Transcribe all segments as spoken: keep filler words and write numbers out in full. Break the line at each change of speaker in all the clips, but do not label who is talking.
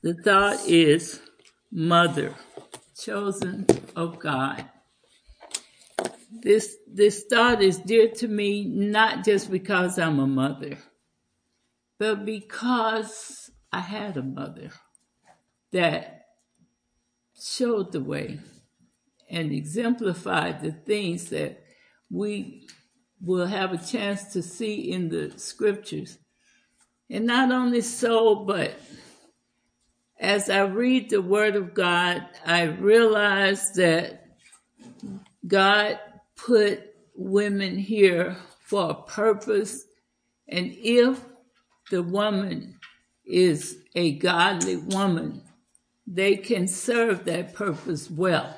The thought is mother, chosen of God. This, this thought is dear to me not just because I'm a mother, but because I had a mother that showed the way and exemplified the things that we will have a chance to see in the scriptures. And not only so, but as I read the Word of God, I realize that God put women here for a purpose. And if the woman is a godly woman, they can serve that purpose well.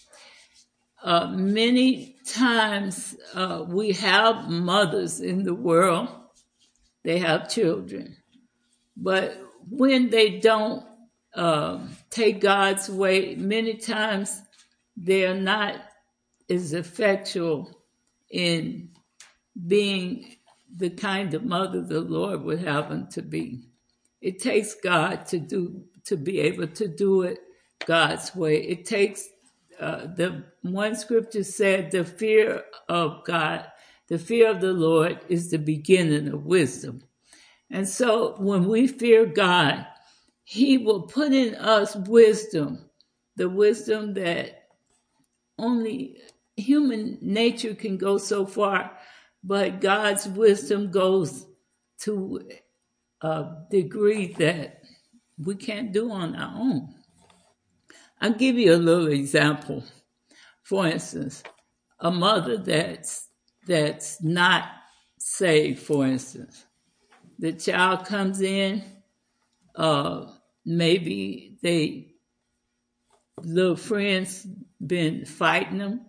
Uh, many times uh, we have mothers in the world, they have children, but when they don't uh, take God's way, many times they are not as effectual in being the kind of mother the Lord would have them to be. It takes God to do to be able to do it God's way. It takes uh, the one scripture said, the fear of God, the fear of the Lord is the beginning of wisdom. And so when we fear God, he will put in us wisdom, the wisdom that only human nature can go so far, but God's wisdom goes to a degree that we can't do on our own. I'll give you a little example. For instance, a mother that's that's not saved, for instance. The child comes in, uh, maybe they little friends been fighting them,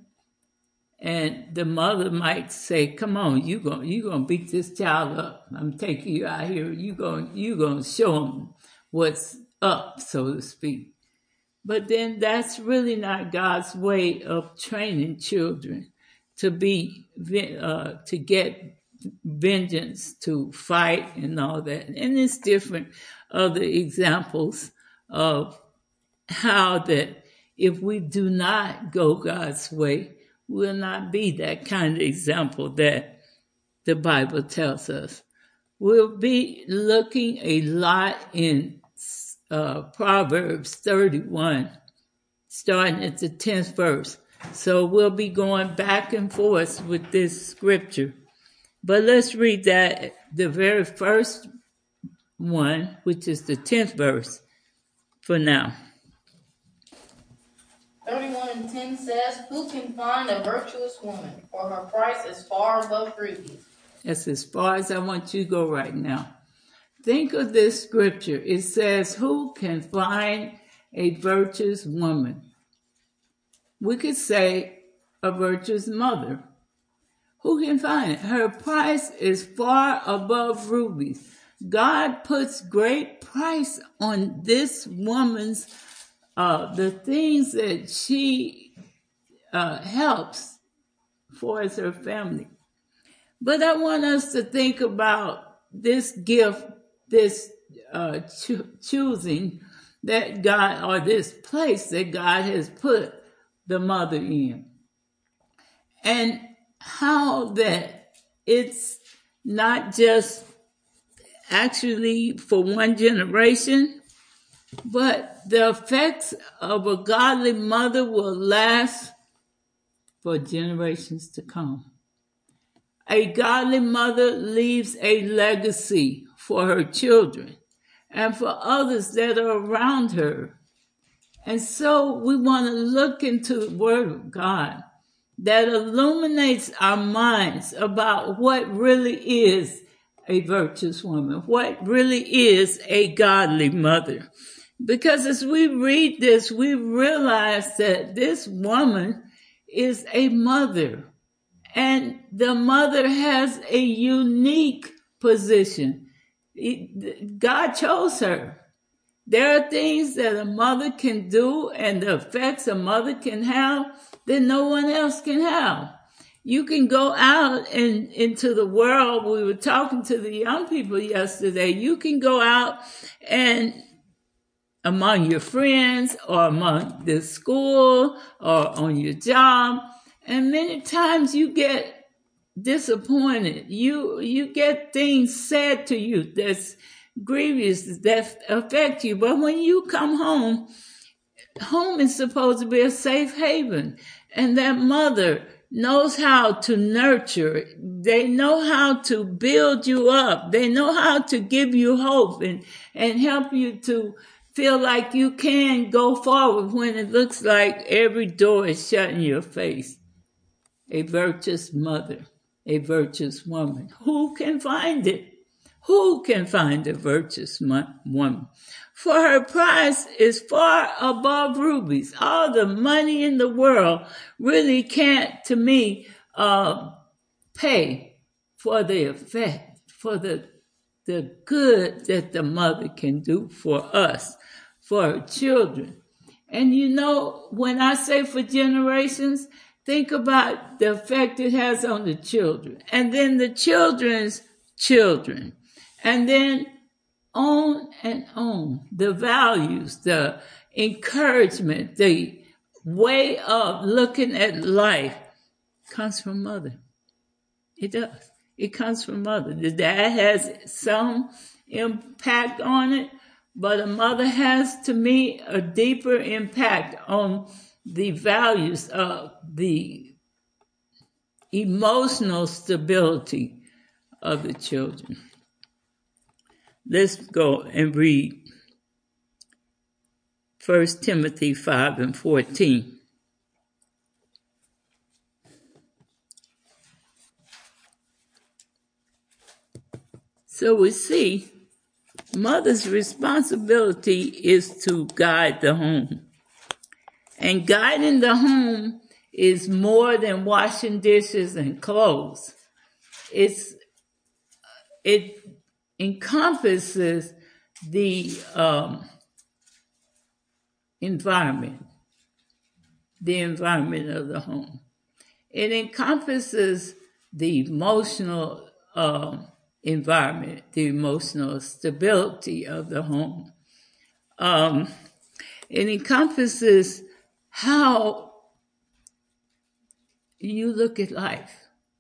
and the mother might say, "Come on, you going you gonna beat this child up. I'm taking you out here. You going you gonna show them what's up, so to speak." But then that's really not God's way of training children to be uh, to get vengeance, to fight, and all that. And it's different other examples of how that if we do not go God's way, will not be that kind of example that the Bible tells us. We'll be looking a lot in uh, Proverbs thirty-one, starting at the tenth verse. So we'll be going back and forth with this scripture. But let's read that, the very first one, which is the tenth verse for now.
thirty-one and ten says, "Who can find a virtuous woman? For her price is far above rubies."
That's as far as I want you to go right now. Think of this scripture. It says, who can find a virtuous woman? We could say a virtuous mother. Who can find it? Her price is far above rubies. God puts great price on this woman's, uh, the things that she uh, helps for as her family. But I want us to think about this gift, this uh, cho- choosing that God, or this place that God has put the mother in. And how that it's not just actually for one generation, but the effects of a godly mother will last for generations to come. A godly mother leaves a legacy for her children and for others that are around her. And so we want to look into the Word of God that illuminates our minds about what really is a virtuous woman, what really is a godly mother. Because as we read this, we realize that this woman is a mother. And the mother has a unique position. God chose her. There are things that a mother can do and the effects a mother can have that no one else can have. You can go out and into the world. We were talking to the young people yesterday. You can go out and among your friends or among the school or on your job. And many times you get disappointed. You you get things said to you that's grievous, that affect you. But when you come home, home is supposed to be a safe haven. And that mother knows how to nurture. They know how to build you up. They know how to give you hope and, and help you to feel like you can go forward when it looks like every door is shut in your face. A virtuous mother, a virtuous woman. Who can find it? Who can find a virtuous woman? For her price is far above rubies. All the money in the world really can't, to me, uh, pay for the effect, for the, the good that the mother can do for us, for her children. And you know, when I say for generations, think about the effect it has on the children, and then the children's children, and then on and on. The values, the encouragement, the way of looking at life comes from mother. It does. It comes from mother. The dad has some impact on it, but a mother has, to me, a deeper impact on the values of the emotional stability of the children. Let's go and read First Timothy five and fourteen. So we see mother's responsibility is to guide the home. And guiding the home is more than washing dishes and clothes. It's, it encompasses the um, environment, the environment of the home. It encompasses the emotional uh, environment, the emotional stability of the home. Um, it encompasses how you look at life.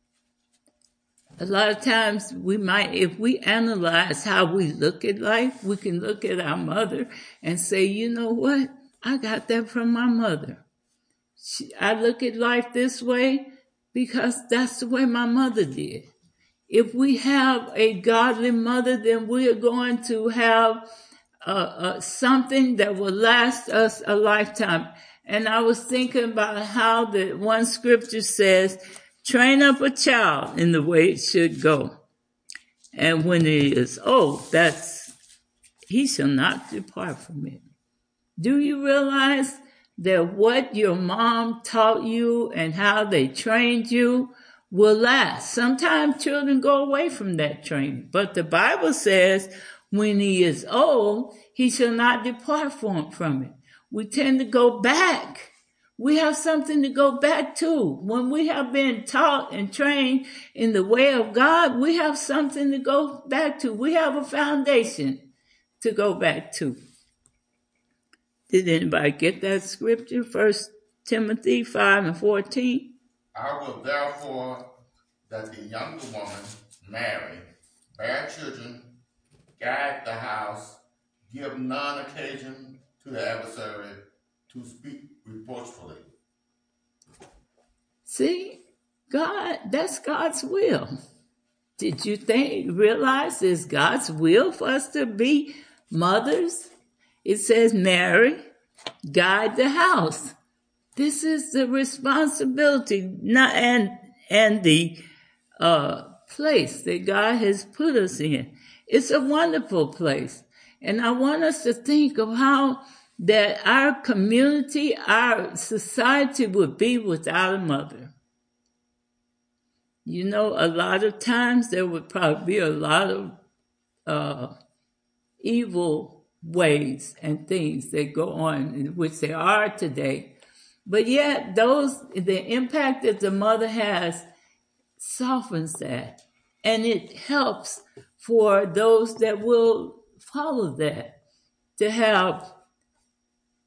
A lot of times we might, if we analyze how we look at life, we can look at our mother and say, you know what? I got that from my mother. She, I look at life this way because that's the way my mother did. If we have a godly mother, then we are going to have uh, uh, something that will last us a lifetime. And I was thinking about how the one scripture says, train up a child in the way it should go. And when he is old, that's, he shall not depart from it. Do you realize that what your mom taught you and how they trained you will last? Sometimes children go away from that training, but the Bible says when he is old, he shall not depart from, from it. We tend to go back. We have something to go back to. When we have been taught and trained in the way of God, we have something to go back to. We have a foundation to go back to. Did anybody get that scripture? First Timothy five and fourteen.
I will therefore that the younger woman marry, bear children, guide the house, give none occasion to the adversary to speak reproachfully.
See, God, that's God's will. Did you think, realize it's God's will for us to be mothers? It says marry, guide the house. This is the responsibility not, and, and the uh, place that God has put us in. It's a wonderful place. And I want us to think of how that our community, our society would be without a mother. You know, a lot of times there would probably be a lot of uh, evil ways and things that go on, in which there are today. But yet those, the impact that the mother has softens that. And it helps for those that will follow that to have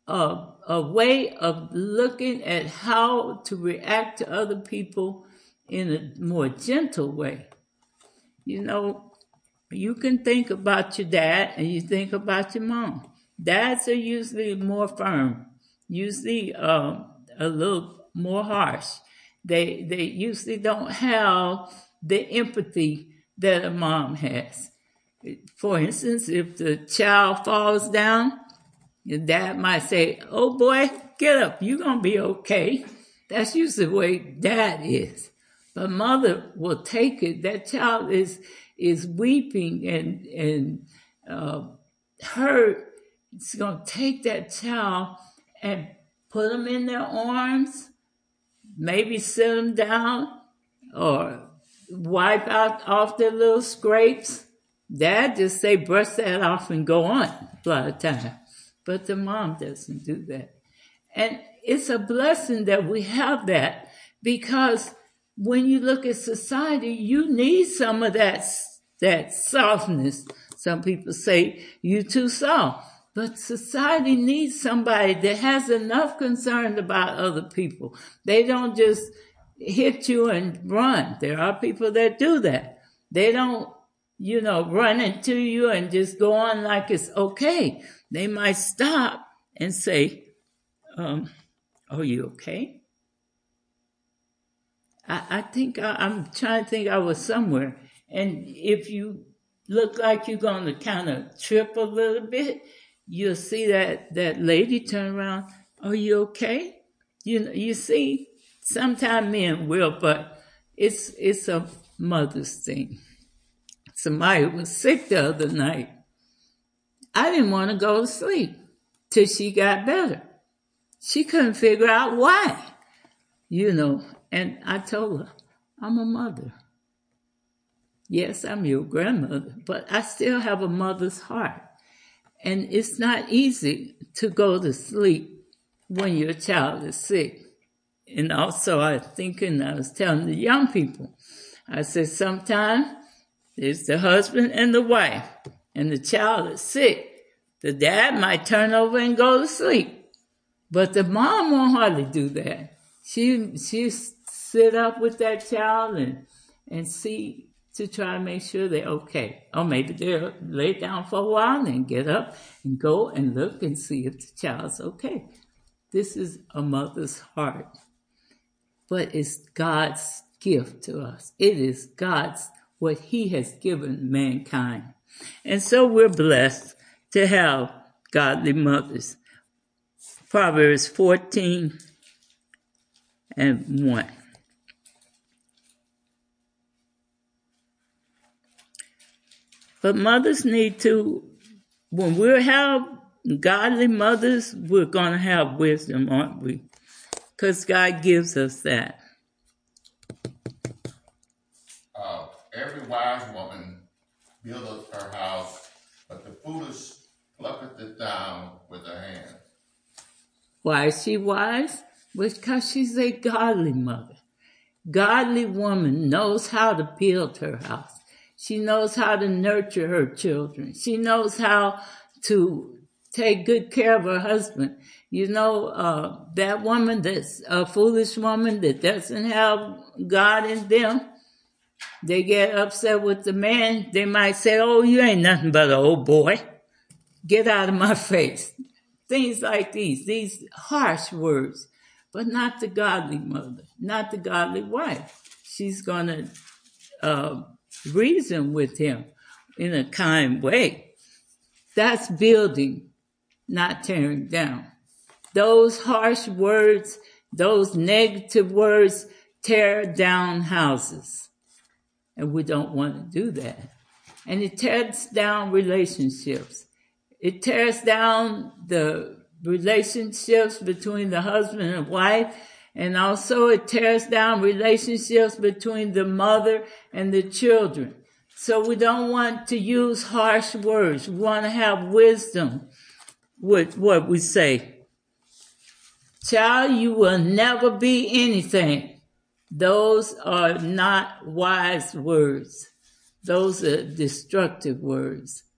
a, a way of looking at how to react to other people in a more gentle way. You know, you can think about your dad and you think about your mom. Dads are usually more firm, usually uh, a little more harsh. They they usually don't have the empathy that a mom has. For instance, if the child falls down, your dad might say, "Oh boy, get up, you're gonna be okay." That's usually the way dad is. But mother will take it. That child is is weeping and and uh, hurt. It's gonna take that child and put them in their arms, maybe sit them down, or wipe out off their little scrapes. Dad just say brush that off and go on a lot of time. But the mom doesn't do that. And it's a blessing that we have that, because when you look at society, you need some of that, that softness. Some people say you too soft. But society needs somebody that has enough concern about other people. They don't just hit you and run. There are people that do that. They don't, you know, run into you and just go on like it's okay. They might stop and say, um, are you okay? I, I think I, I'm trying to think I was somewhere. And if you look like you're going to kind of trip a little bit, you'll see that, that lady turn around. Are you okay? You you see, sometimes men will, but it's it's a mother's thing. Somebody was sick the other night. I didn't want to go to sleep till she got better. She couldn't figure out why, you know. And I told her, I'm a mother. Yes, I'm your grandmother, but I still have a mother's heart. And it's not easy to go to sleep when your child is sick. And also I was thinking, I was telling the young people, I said, sometimes there's the husband and the wife, and the child is sick. The dad might turn over and go to sleep. But the mom won't hardly do that. She she sit up with that child and and see to try to make sure they're okay. Or maybe they'll lay down for a while and then get up and go and look and see if the child's okay. This is a mother's heart. But it's God's gift to us. It is God's, what he has given mankind. And so we're blessed to have godly mothers. Proverbs fourteen and one. But mothers need to, when we have godly mothers, we're going to have wisdom, aren't we? Because God gives us that.
Uh, every wise woman buildeth her house, but the foolish plucketh it down with her hand.
Why is she wise? Because she's a godly mother. Godly woman knows how to build her house. She knows how to nurture her children. She knows how to take good care of her husband. You know, uh, that woman that's a foolish woman that doesn't have God in them, they get upset with the man. They might say, oh, you ain't nothing but an old boy. Get out of my face. Things like these, these harsh words, but not the godly mother, not the godly wife. She's going to uh, reason with him in a kind way. That's building, not tearing down. Those harsh words, those negative words tear down houses. And we don't want to do that. And it tears down relationships. It tears down the relationships between the husband and wife, and also it tears down relationships between the mother and the children. So we don't want to use harsh words. We want to have wisdom with what we say. Child, you will never be anything. Those are not wise words. Those are destructive words.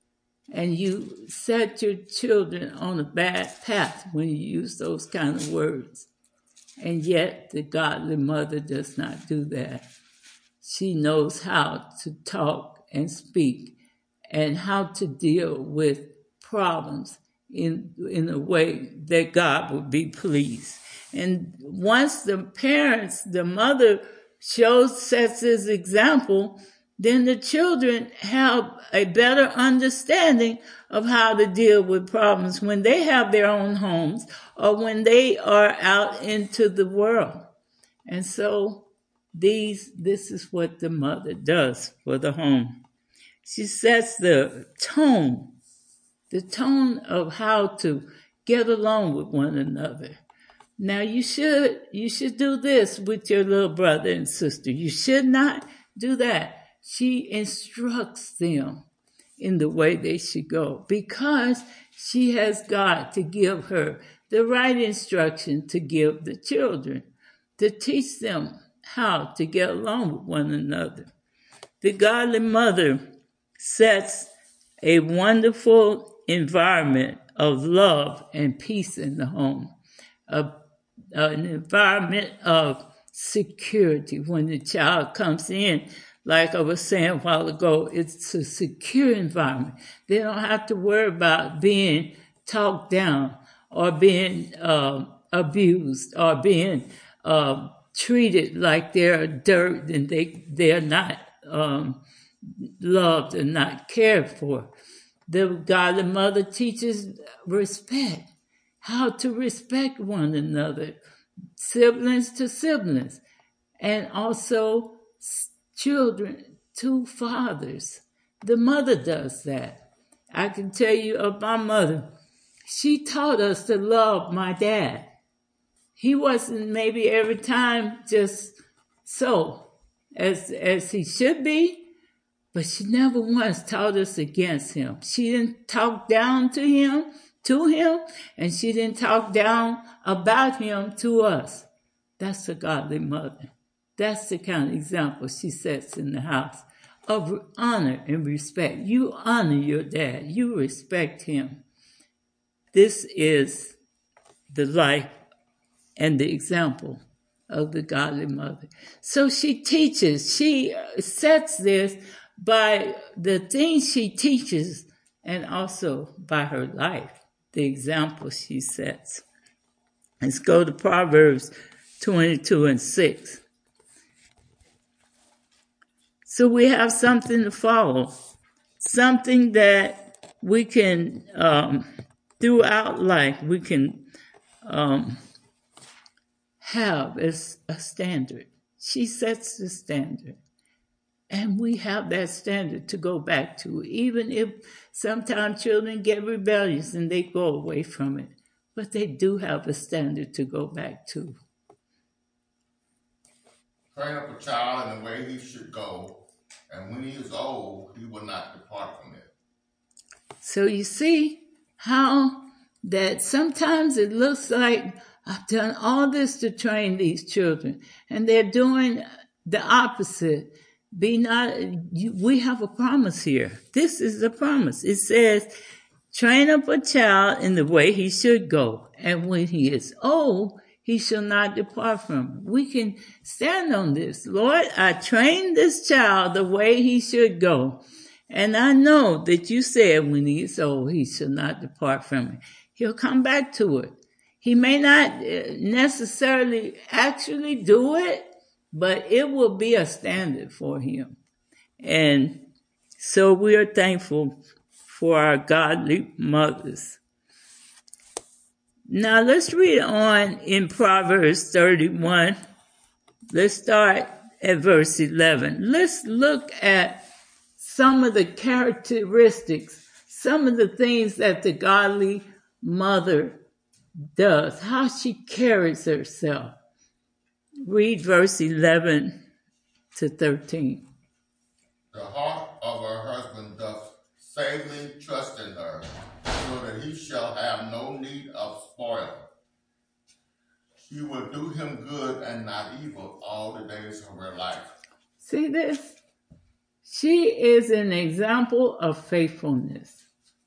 and you set your children on a bad path when you use those kind of words. And yet the godly mother does not do that. She knows how to talk and speak and how to deal with problems in, in a way that God would be pleased. And once the parents, the mother shows, sets this example, then the children have a better understanding of how to deal with problems when they have their own homes or when they are out into the world. And so these, this is what the mother does for the home. She sets the tone, the tone of how to get along with one another. Now you should, you should do this with your little brother and sister. You should not do that. She instructs them in the way they should go because she has God to give her the right instruction to give the children, to teach them how to get along with one another. The godly mother sets a wonderful environment of love and peace in the home, a, an environment of security when the child comes in. Like I was saying a while ago, it's a secure environment. They don't have to worry about being talked down or being uh, abused or being uh, treated like they're dirt and they, they're not um, loved and not cared for. The godly mother teaches respect, how to respect one another, siblings to siblings, and also children to fathers. The mother does that. I can tell you of my mother. She taught us to love my dad. He wasn't maybe every time just so as, as he should be, but she never once taught us against him. She didn't talk down to him, to him, and she didn't talk down about him to us. That's a godly mother. That's the kind of example she sets in the house of honor and respect. You honor your dad. You respect him. This is the life and the example of the godly mother. So she teaches, she sets this by the things she teaches and also by her life, the example she sets. Let's go to Proverbs twenty-two and six. So we have something to follow, something that we can, um, throughout life, we can um, have as a standard. She sets the standard. And we have that standard to go back to, even if sometimes children get rebellious and they go away from it. But they do have a standard to go back to.
Train up a child in the way he should go, and when he is old, he will not depart from it.
So you see how that sometimes it looks like I've done all this to train these children, and they're doing the opposite. Be not, you, we have a promise here. This is the promise. It says, train up a child in the way he should go, and when he is old, he shall not depart from it. We can stand on this. Lord, I trained this child the way he should go, and I know that you said when he is old, he shall not depart from it. He'll come back to it. He may not necessarily actually do it, but it will be a standard for him. And so we are thankful for our godly mothers. Now let's read on in Proverbs thirty-one. Let's start at verse eleven. Let's look at some of the characteristics, some of the things that the godly mother does, how she carries herself. Read verse eleven to thirteen.
The heart of her husband doth savingly trust in her, so that he shall have no need of spoil. She will do him good and not evil all the days of her life.
See this? She is an example of faithfulness.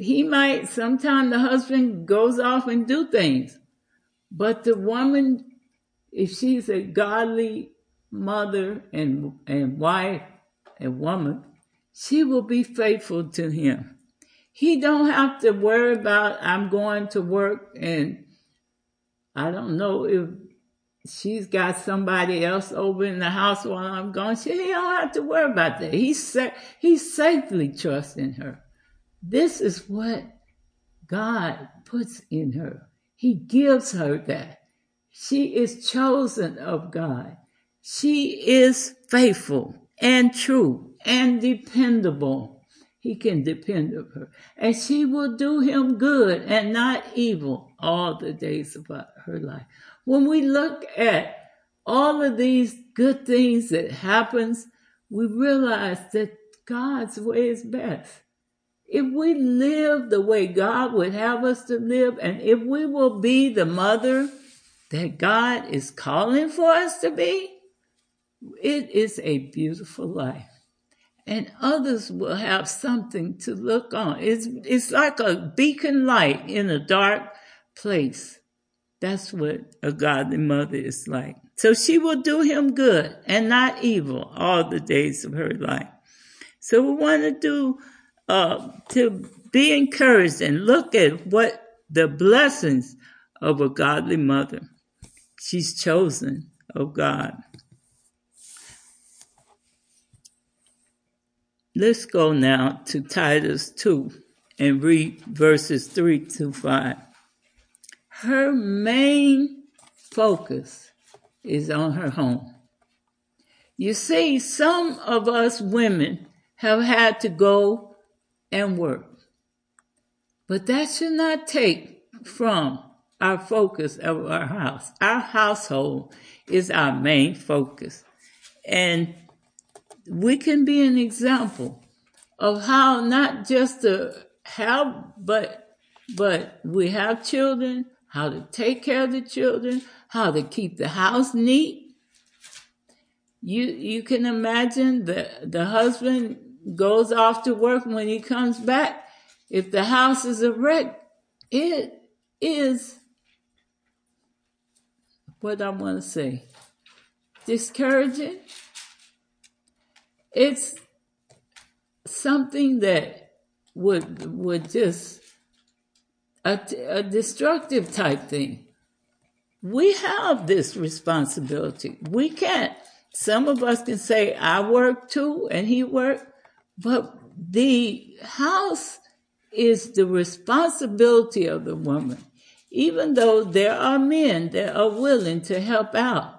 he might, sometimes the husband goes off and do things. But the woman, if she's a godly mother and, and wife and woman, she will be faithful to him. He don't have to worry about, I'm going to work and I don't know if she's got somebody else over in the house while I'm gone. She, he don't have to worry about that. He's, sa- he's safely trusting her. This is what God puts in her. He gives her that. She is chosen of God. She is faithful and true and dependable. He can depend on her. And she will do him good and not evil all the days of her life. When we look at all of these good things that happens, we realize that God's way is best. If we live the way God would have us to live, and if we will be the mother that God is calling for us to be, it is a beautiful life. And others will have something to look on. It's, it's like a beacon light in a dark place. That's what a godly mother is like. So she will do him good and not evil all the days of her life. So we want to do, uh, to be encouraged and look at what the blessings of a godly mother. She's chosen of God. Let's go now to Titus two and read verses three to five. Her main focus is on her home. You see, some of us women have had to go and work, but that should not take from our focus of our house. Our household is our main focus. And we can be an example of how not just to have, but, but we have children, how to take care of the children, how to keep the house neat. You, you can imagine the, the husband goes off to work. When he comes back, if the house is a wreck, it is, what I want to say, discouraging. It's something that would would just a, a destructive type thing. We have this responsibility. We can't. Some of us can say, I work too, and he worked, but the house is the responsibility of the woman. Even though there are men that are willing to help out,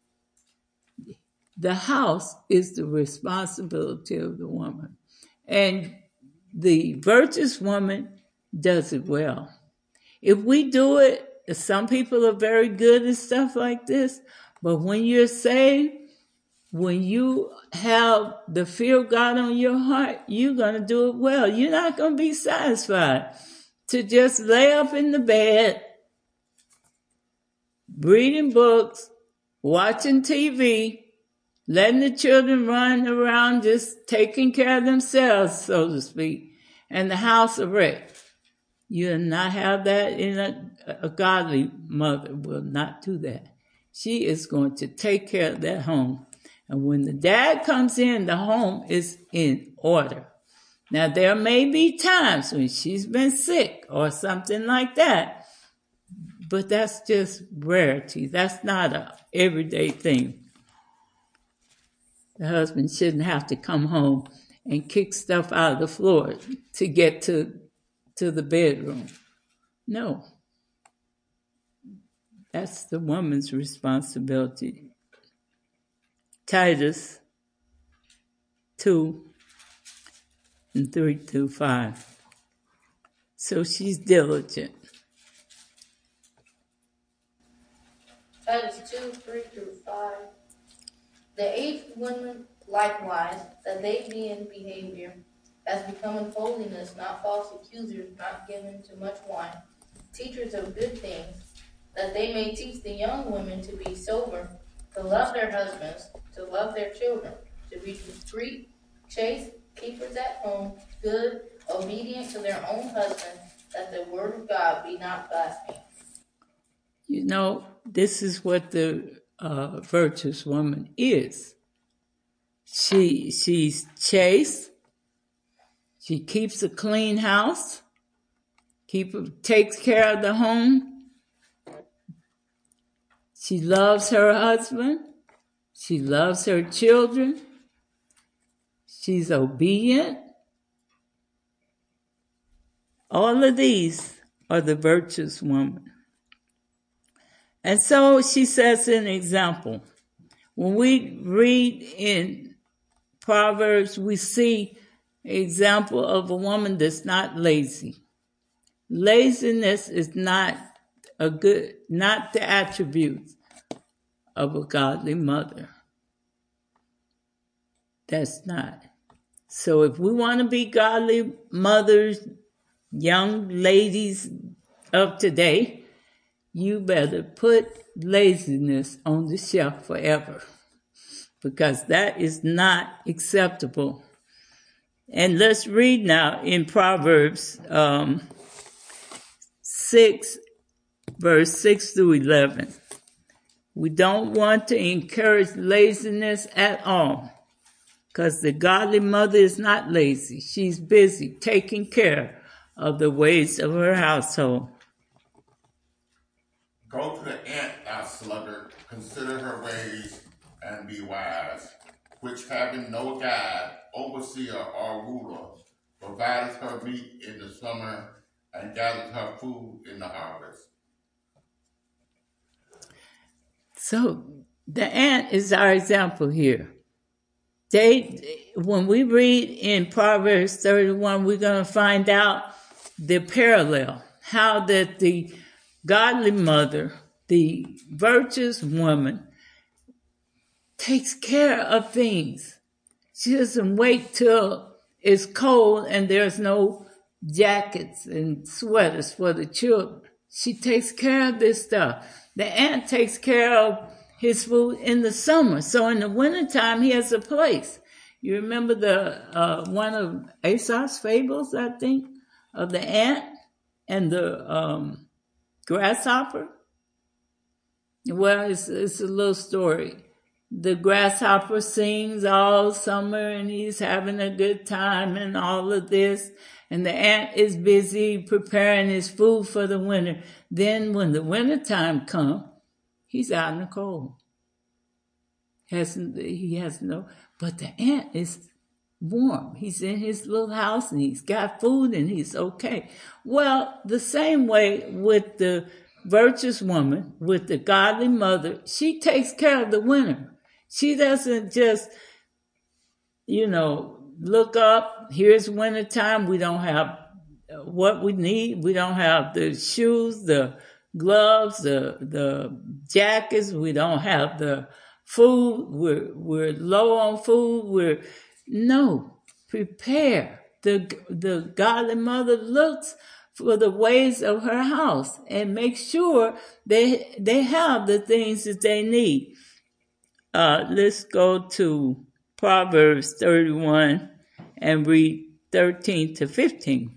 the house is the responsibility of the woman. And the virtuous woman does it well. If we do it, some people are very good at stuff like this, but when you're saved, when you have the fear of God on your heart, you're going to do it well. You're not going to be satisfied to just lay up in the bed, reading books, watching T V, letting the children run around just taking care of themselves, so to speak, and the house a wreck. You'll not have that in a, a godly mother will not do that. She is going to take care of that home. And when the dad comes in, the home is in order. Now, there may be times when she's been sick or something like that, but that's just rarity. That's not a everyday thing. The husband shouldn't have to come home and kick stuff out of the floor to get to, to the bedroom. No. That's the woman's responsibility. Titus two and three through five. So she's diligent.
Titus two, three through five. The eighth women likewise, that they be in behavior, as becoming holiness, not false accusers, not given to much wine, teachers of good things, that they may teach the young women to be sober, to love their husbands, to love their children, to be discreet, chaste, keepers at home, good, obedient to their own husband, that the word of God be not blasphemed.
You know, this is what the uh, virtuous woman is. She she's chaste. She keeps a clean house. Keep takes care of the home. She loves her husband. She loves her children. She's obedient. All of these are the virtuous woman. And so she sets an example. When we read in Proverbs, we see an example of a woman that's not lazy. Laziness is not a good, not the attributes of a godly mother. That's not. So if we want to be godly mothers, young ladies of today, you better put laziness on the shelf forever, because that is not acceptable. And let's read now in Proverbs um, six, verse six through eleven. We don't want to encourage laziness at all, because the godly mother is not lazy. She's busy taking care of the ways of her household.
Go to the ant, thou sluggard, consider her ways, and be wise, which having no guide, overseer, or ruler, provideth her meat in the summer, and gathereth her food in the harvest.
So the ant is our example here. They, when we read in Proverbs thirty-one, we're going to find out the parallel, how that the godly mother, the virtuous woman, takes care of things. She doesn't wait till it's cold and there's no jackets and sweaters for the children. She takes care of this stuff. The ant takes care of his food in the summer. So in the wintertime, he has a place. You remember the uh, one of Aesop's fables, I think, of the ant and the um, grasshopper? Well, it's, it's a little story. The grasshopper sings all summer and he's having a good time and all of this. And the ant is busy preparing his food for the winter. Then when the wintertime comes, he's out in the cold. Has, he has no, but the ant is warm. He's in his little house and he's got food and he's okay. Well, the same way with the virtuous woman, with the godly mother, she takes care of the winter. She doesn't just, you know, look up, here's wintertime, we don't have what we need. We don't have the shoes, the gloves, the the jackets. We don't have the food. We're we're low on food. We're no prepare. The the godly mother looks for the ways of her house and make sure they they have the things that they need. Uh, let's go to Proverbs thirty-one and read thirteen to fifteen.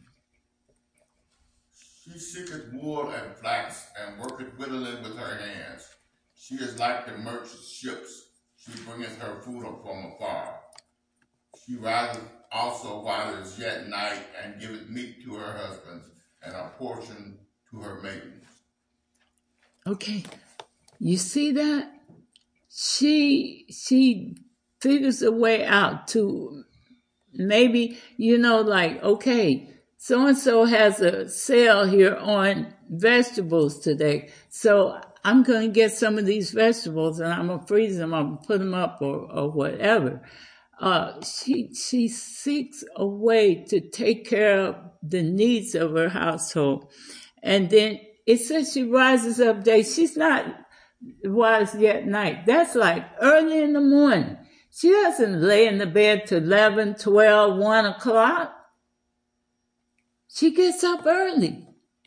She seeketh wool and flax, and worketh wittily with her hands. She is like the merchant ships. She bringeth her food up from afar. She riseth also while it is yet night, and giveth meat to her husbands, and a portion to her maidens.
Okay, you see that? She she figures a way out to maybe, you know, like, okay, so-and-so has a sale here on vegetables today. So I'm going to get some of these vegetables and I'm going to freeze them. I'm going to put them up or, or whatever. Uh, she, she seeks a way to take care of the needs of her household. And then it says she rises up day. She's not wise yet night. That's like early in the morning. She doesn't lay in the bed till eleven, twelve, one o'clock. She gets up early.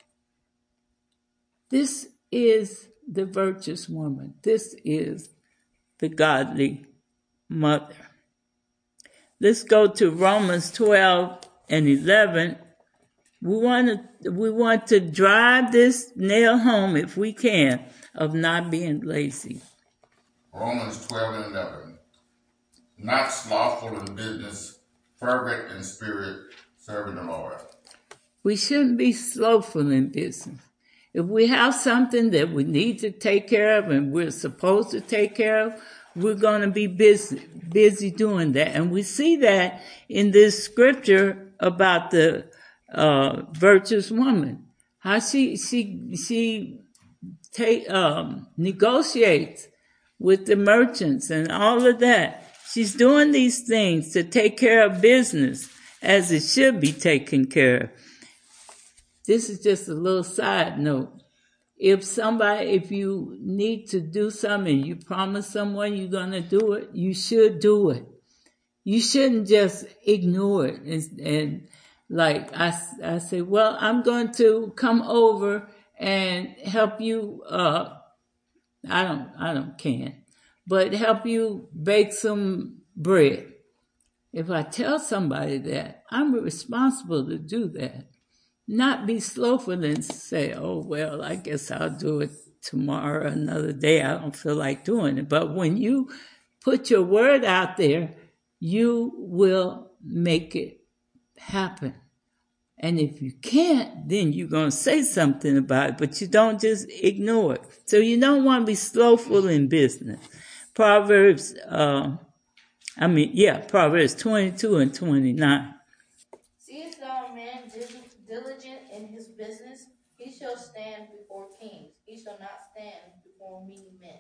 This is the virtuous woman. This is the godly mother. Let's go to Romans twelve, and eleven, we want to we want to drive this nail home if we can of not being lazy.
Romans twelve and eleven. Not slothful in business, fervent in spirit, serving the Lord.
We shouldn't be slowful in business. If we have something that we need to take care of and we're supposed to take care of, we're going to be busy, busy doing that. And we see that in this scripture about the uh, virtuous woman, how she she she take um, negotiates with the merchants and all of that. She's doing these things to take care of business as it should be taken care of. This is just a little side note. If somebody, if you need to do something, you promise someone you're going to do it, you should do it. You shouldn't just ignore it. And, and like I, I say, well, I'm going to come over and help you, uh, I don't, I don't can, but help you bake some bread. If I tell somebody that, I'm responsible to do that. Not be slowful and say, oh, well, I guess I'll do it tomorrow, another day. I don't feel like doing it. But when you put your word out there, you will make it happen. And if you can't, then you're going to say something about it, but you don't just ignore it. So you don't want to be slowful in business. Proverbs, uh, I mean, yeah, Proverbs twenty-two and twenty-nine.
Seest thou a man diligent in his business? He shall stand before kings. He shall not stand before many men.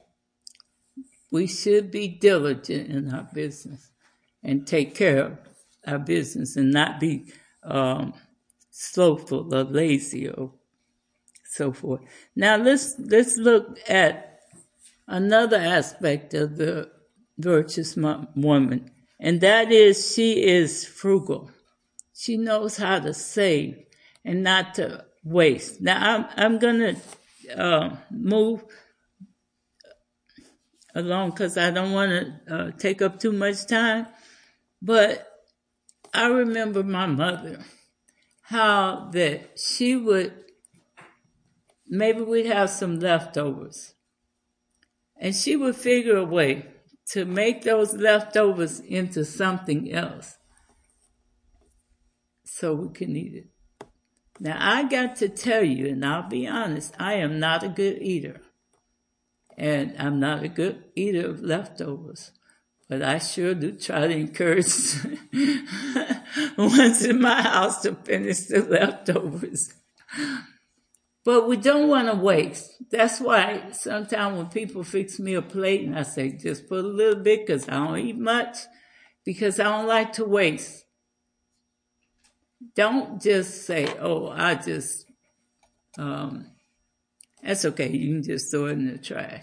We should be diligent in our business and take care of our business and not be um, slowful or lazy or so forth. Now let's let's look at another aspect of the virtuous woman, and that is she is frugal. She knows how to save and not to waste. Now, I'm, I'm going to uh, move along because I don't want to uh, take up too much time. But I remember my mother, how that she would, maybe we'd have some leftovers. And she would figure a way to make those leftovers into something else so we can eat it. Now, I got to tell you, and I'll be honest, I am not a good eater. And I'm not a good eater of leftovers. But I sure do try to encourage ones in my house to finish the leftovers. But we don't want to waste. That's why sometimes when people fix me a plate, and I say, just put a little bit because I don't eat much, because I don't like to waste. Don't just say, oh, I just, um, that's okay. You can just throw it in the trash.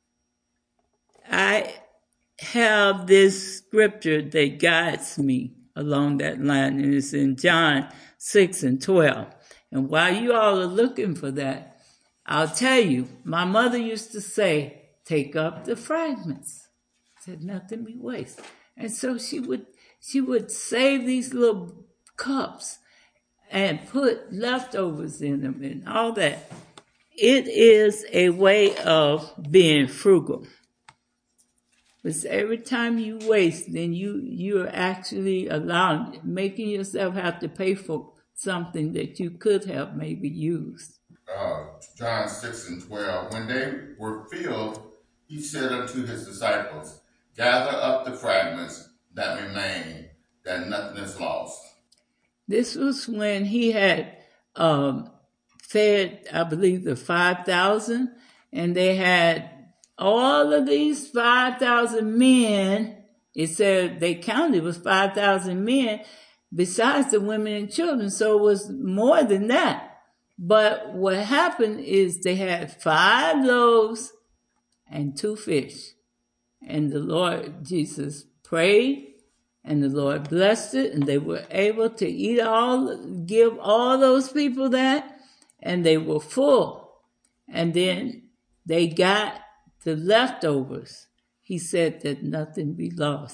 I have this scripture that guides me along that line, and it's in John six and twelve. And while you all are looking for that, I'll tell you, my mother used to say, take up the fragments. Said nothing be waste. And so she would, she would save these little cups and put leftovers in them and all that. It is a way of being frugal. Because every time you waste, then you, you're actually allowing, making yourself have to pay for something that you could have maybe used.
Uh, John six and twelve. When they were filled, he said unto his disciples, gather up the fragments that remain, that nothing is lost.
This was when he had um, fed, I believe, the five thousand, and they had all of these five thousand men. It said they counted, it was five thousand men, besides the women and children, so it was more than that. But what happened is they had five loaves and two fish. And the Lord Jesus prayed, and the Lord blessed it, and they were able to eat all, give all those people that, and they were full. And then they got the leftovers. He said that nothing be lost.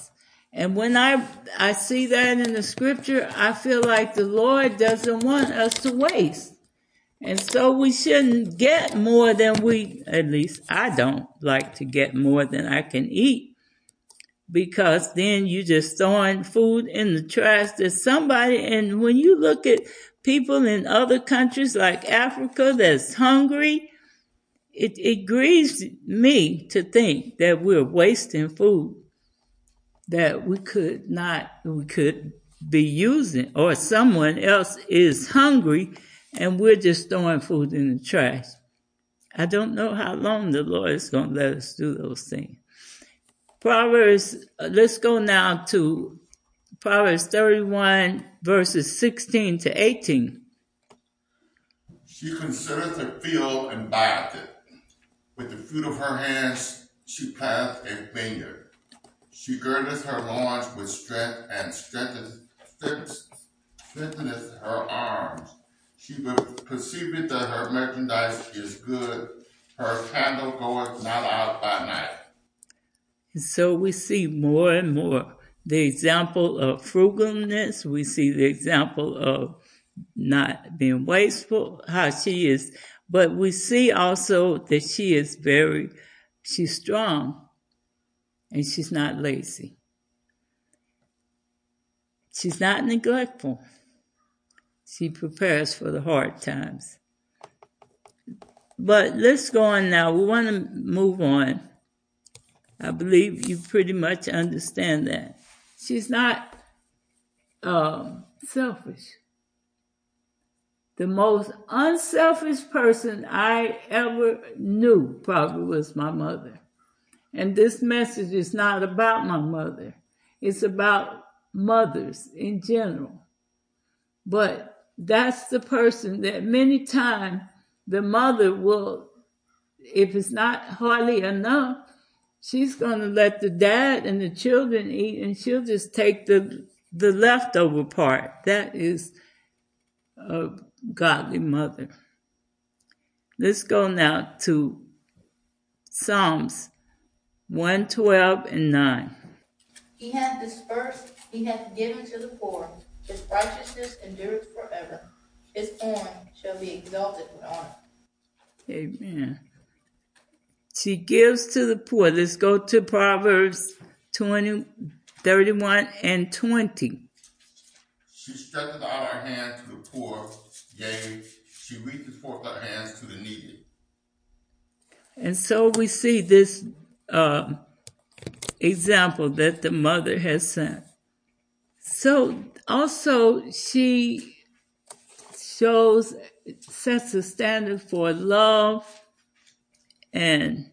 And when I I see that in the scripture, I feel like the Lord doesn't want us to waste. And so we shouldn't get more than we, at least I don't like to get more than I can eat, because then you just throwing food in the trash. There's somebody, and when you look at people in other countries like Africa that's hungry, it, it grieves me to think that we're wasting food that we could not, we could be using, or someone else is hungry and we're just throwing food in the trash. I don't know how long the Lord is going to let us do those things. Proverbs, let's go now to Proverbs thirty-one, verses sixteen to eighteen.
She considereth a field and buyeth it. With the fruit of her hands she planteth a vineyard. She girdeth her loins with strength, and strengtheneth, strengtheneth her arms. She perceiveth that her merchandise is good. Her candle goeth not out by night.
And so we see more and more the example of frugalness. We see the example of not being wasteful, how she is. But we see also that she is very, she's strong. And she's not lazy. She's not neglectful. She prepares for the hard times. But let's go on now. We want to move on. I believe you pretty much understand that. She's not um, selfish. The most unselfish person I ever knew probably was my mother. And this message is not about my mother. It's about mothers in general. But that's the person that many times the mother will, if it's not hardly enough, she's going to let the dad and the children eat, and she'll just take the the leftover part. That is a godly mother. Let's go now to Psalms one twelve and nine.
He hath dispersed, he hath given to the poor. His righteousness endureth forever. His horn shall be exalted with honor.
Amen. She gives to the poor. Let's go to Proverbs twenty, thirty-one and twenty.
She stretcheth out her hand to the poor, yea, she reacheth forth her hands to the needy.
And so we see this Uh, example that the mother has sent. So also she shows, sets a standard for love and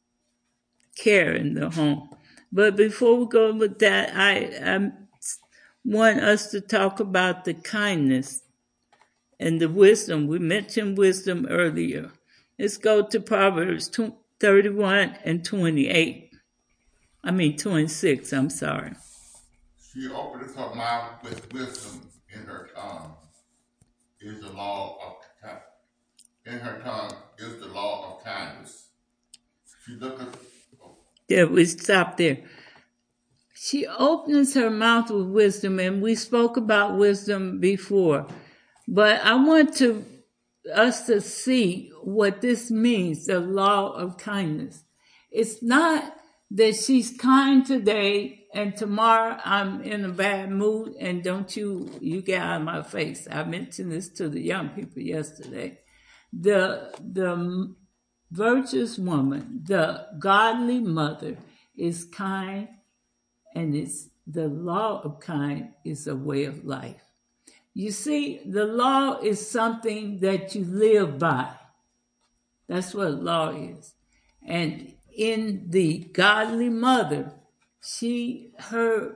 care in the home. But before we go with that, I, I want us to talk about the kindness and the wisdom. We mentioned wisdom earlier. Let's go to Proverbs thirty-one and twenty-eight. I mean twenty-six, I'm sorry.
She openeth her mouth with wisdom, in her tongue is the law of in her tongue is the law of kindness. She looketh. Oh.
Yeah, we stop there. She opens her mouth with wisdom, and we spoke about wisdom before. But I want to us to see what this means, the law of kindness. It's not that she's kind today and tomorrow I'm in a bad mood and don't you, you get out of my face. I mentioned this to the young people yesterday. The, the virtuous woman, the godly mother is kind, and it's the law of kind is a way of life. You see, the law is something that you live by. That's what law is. And in the godly mother, she, her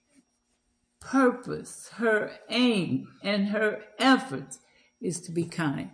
purpose, her aim, and her efforts is to be kind.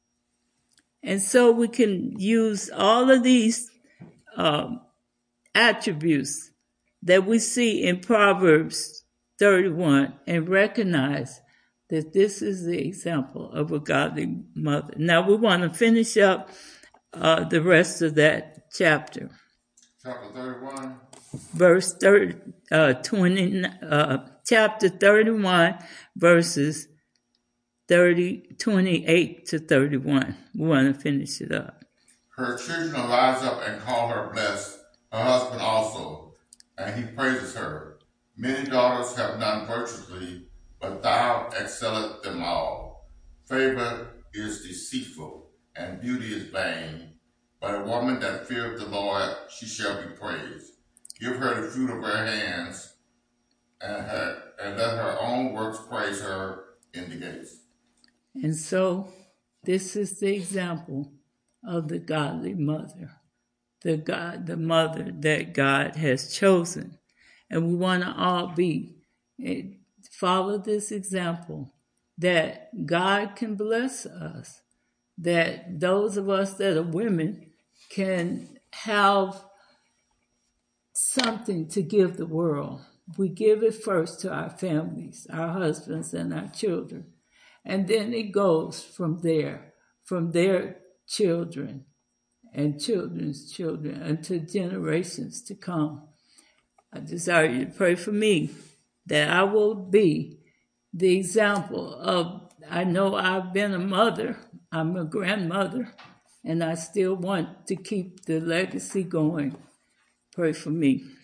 And so we can use all of these um, attributes that we see in Proverbs thirty-one and recognize that this is the example of a godly mother. Now we want to finish up uh, the rest of that chapter.
Chapter thirty-one.
verse thirty, uh, twenty, uh, chapter thirty-one, verses thirty, twenty-eight to thirty-one. We want to finish it up.
Her children rise up and call her blessed, her husband also, and he praises her. Many daughters have done virtuously, but thou excellest them all. Favor is deceitful, and beauty is vain, but a woman that feareth the Lord, she shall be praised. Give her the fruit of her hands, and, her, and let her own works praise her in the gates.
And so, this is the example of the godly mother, the God, the mother that God has chosen. And we want to all be, follow this example, that God can bless us, that those of us that are women can have something to give the world. We give it first to our families, our husbands and our children. And then it goes from there, from their children and children's children until generations to come. I desire you to pray for me that I will be the example of, I know I've been a mother, I'm a grandmother, and I still want to keep the legacy going. Pray for me.